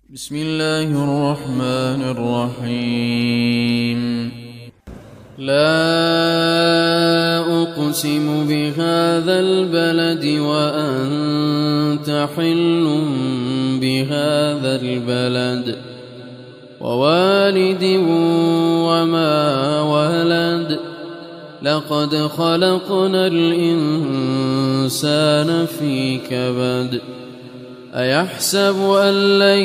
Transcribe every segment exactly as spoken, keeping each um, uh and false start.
بسم الله الرحمن الرحيم. لا أقسم بهذا البلد وأنت حل بهذا البلد ووالد وما ولد لقد خلقنا الإنسان في كبد أيحسب أن لن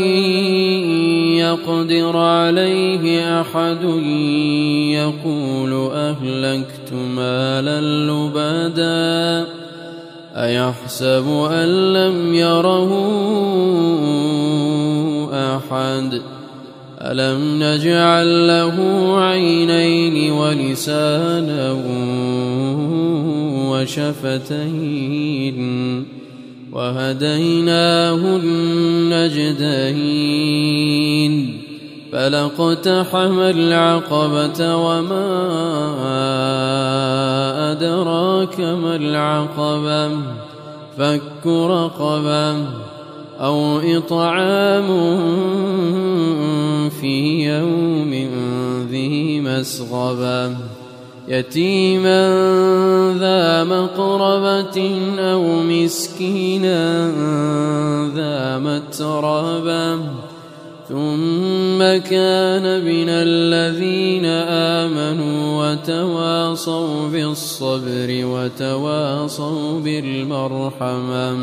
يقدر عليه أحد يقول أهلكت مالا لبدا أيحسب أن لم يره أحد ألم نجعل له عينين ولسانا وشفتين وهديناه النجدين فلاقتحم العقبة وما أدراك ما العقبة فك رقبة أو إطعام في يوم ذي مسغبة يتيما ذا مقربة أو مسكينا ذا متربة ثم كان من الذين آمنوا وتواصوا بالصبر وتواصوا بالمرحمة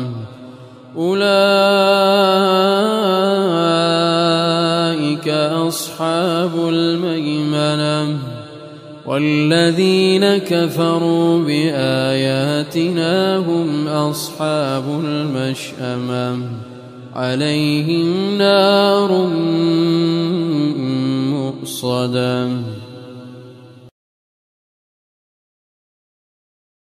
أولئك أصحاب الميمنة والذين كفروا بآياتنا هم أصحاب المشأمة عليهم نار مؤصدة.